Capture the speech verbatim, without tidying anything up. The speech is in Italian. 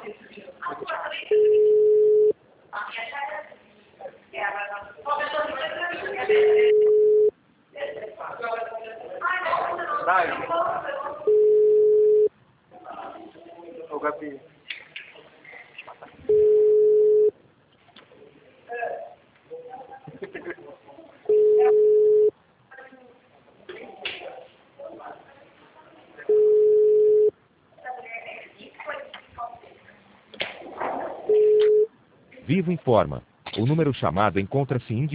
Dai, ho capito. Vivo informa. O número chamado encontra-se